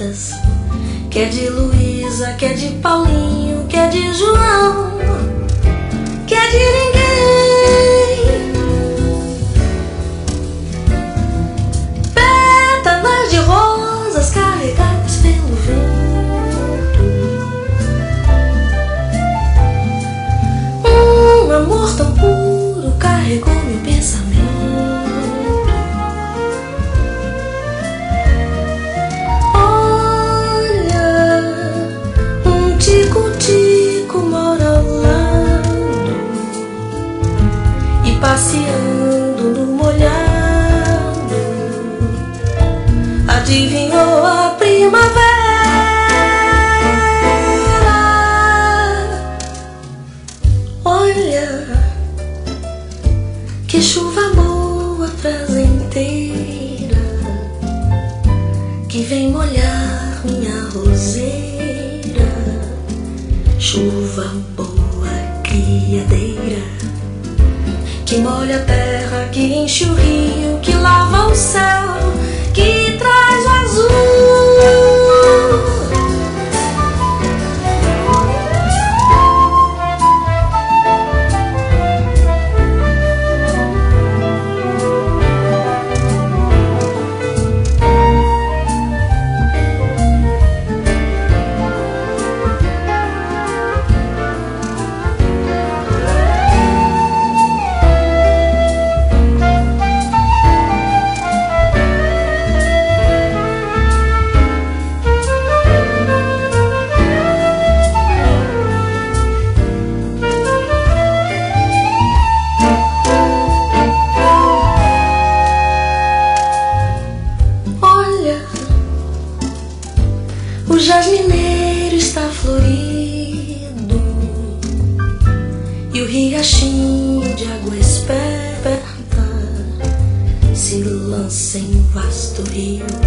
bonitas, que é de Luísa, que é de Paulinho, que é de João, que é de ninguém. Pétalas de rosas carregadas pelo vento, um amor tão puro carregou meu pensamento. Tico-tico mora ao lado e passeando no molhado adivinhou a primavera. Olha que chuva boa prazenteira que vem molhar minha roseira. Chuva boa, criadeira, que molha a terra, que enche o rio, que lava o céu, que traz o azul. O jasmineiro está florido e o riachinho de água esperta se lança em vasto rio.